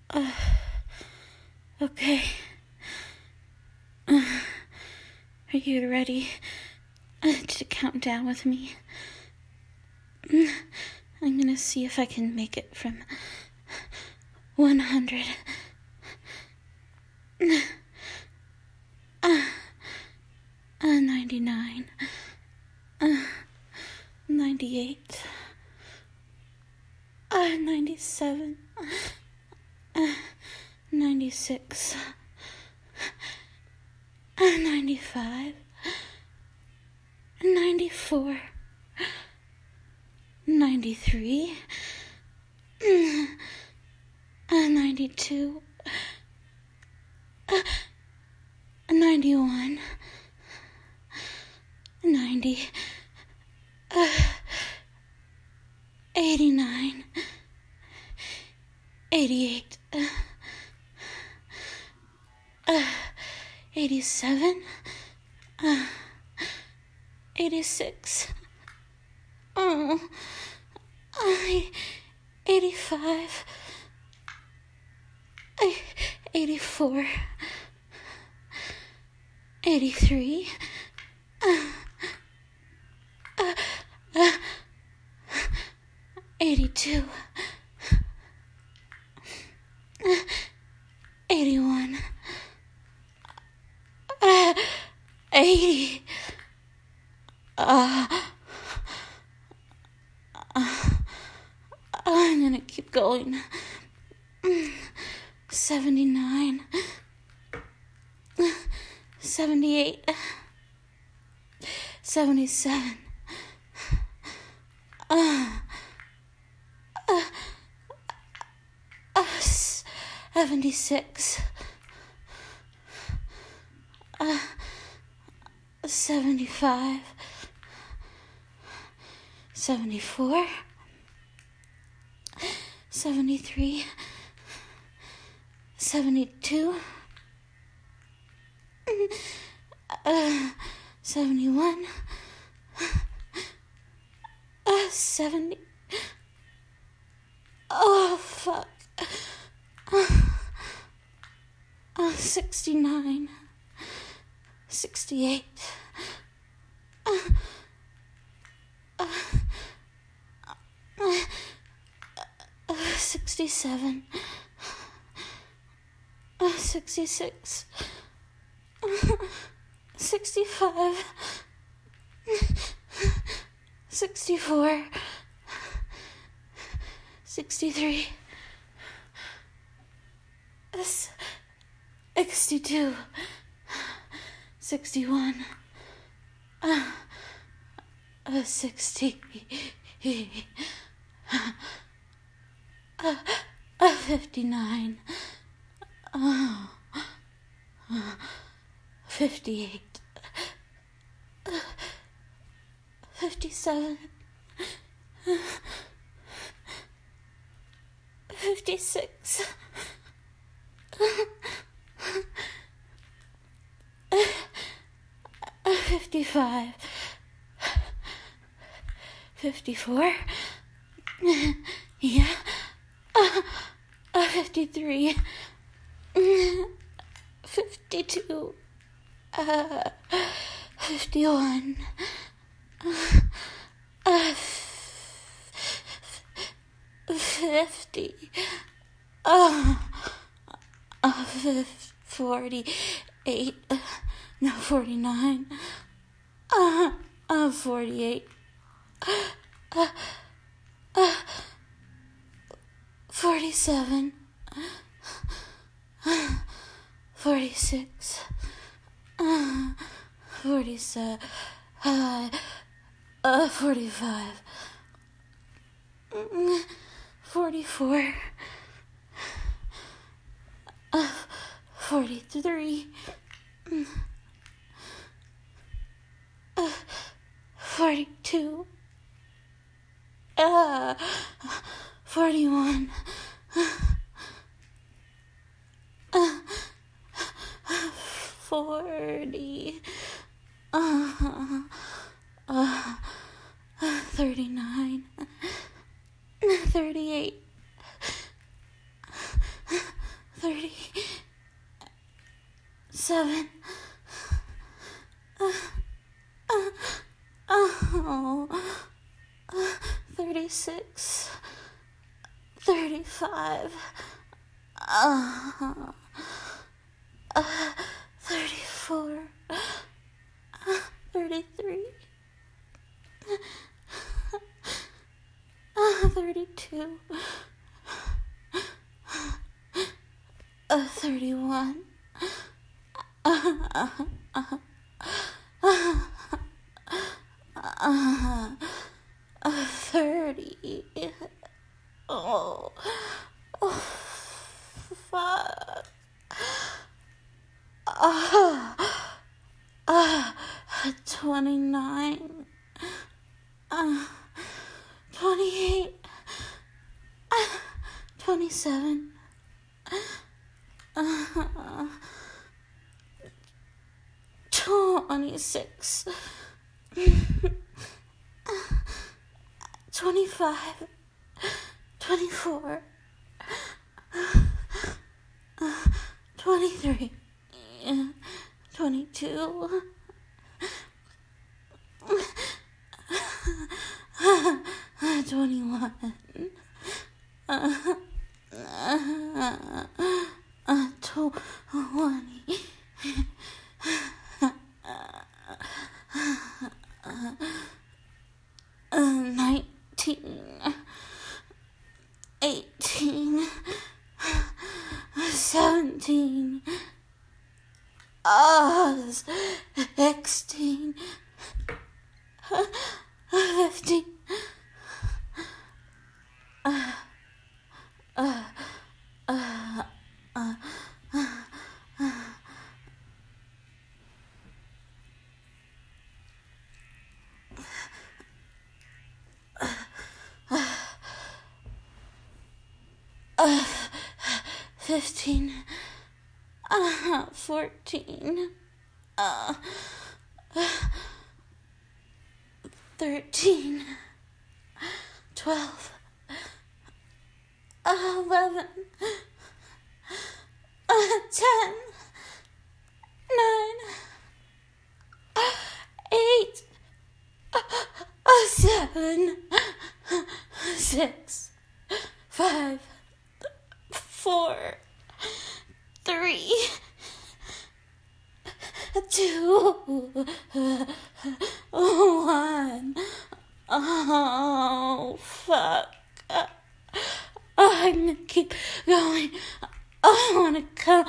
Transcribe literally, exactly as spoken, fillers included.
Uh, okay. Uh, are you ready uh, to count down with me? I'm gonna see if I can make it from one hundred. Uh, uh, ninety-nine. Uh, ninety-eight. Uh, ninety-seven. Uh, ninety-six. Uh, ninety-five. ninety-four. ninety-three. Uh, ninety-two. Uh, ninety-one. ninety. Uh, eighty-nine. eighty-eight. Uh, uh, eighty-seven. Uh, eighty-six. Oh, I, eighty-five. I, eighty-four. eighty-three. Uh, uh, uh, eighty-two. Uh, eighty-one. Uh, eighty. Uh, uh, I'm gonna keep going. seventy-nine. seventy-eight. seventy-seven. Uh, uh, uh, seventy-six. Uh, seventy-five. seventy-four. seventy-three. seventy-two. Uh, seventy-one. Uh, seventy. Oh, fuck. Uh, uh, sixty-nine. sixty-eight. Uh, uh, uh, uh, sixty-seven. Uh, sixty-six. Uh, sixty-five. sixty-four. sixty-three. sixty-two. sixty-one. Uh, uh, sixty. Uh, uh, fifty-nine. Uh, uh, fifty-eight. Uh, fifty-seven. Uh, fifty-six. Uh, fifty-five. fifty-four. Yeah. Uh, uh, fifty-three. fifty-two. Uh, fifty-one. Uh, uh, fifty. Uh, uh, forty-eight. Uh, no, forty-nine. Uh, uh, forty-eight. Uh, uh, forty-seven. Uh, forty-six. Uh, forty-seven. Uh, uh, forty-five. forty-four. Uh, forty-three. Uh, forty-two. Uh, forty-one. Uh, forty. Uh, uh, thirty-nine. thirty-eight. thirty-seven. Uh, uh, oh, uh, thirty-six. thirty-five. Uh, uh, thirty-four. Uh, thirty-three. Uh, thirty-two. Uh, thirty-one. Uh, uh, uh, uh, uh, uh, thirty. Oh, oh, fuck. Uh, uh, twenty-nine. Uh, twenty-eight. Uh, twenty-seven. Uh, twenty-six. twenty-five. twenty-four. twenty-three. twenty-two. twenty-one. Uh, uh, uh, twenty. Uh, nineteen. Eighteen. Seventeen. Uh, sixteen. Fifteen. Uh, uh, uh, uh, uh, uh, fifteen. Uh, fourteen. Uh, thirteen. Twelve. Eleven. Uh, ten. Nine. Eight. Uh, seven. Six. Five. Four. Three. Two. One. Oh, fuck. I'm gonna keep going. I wanna come.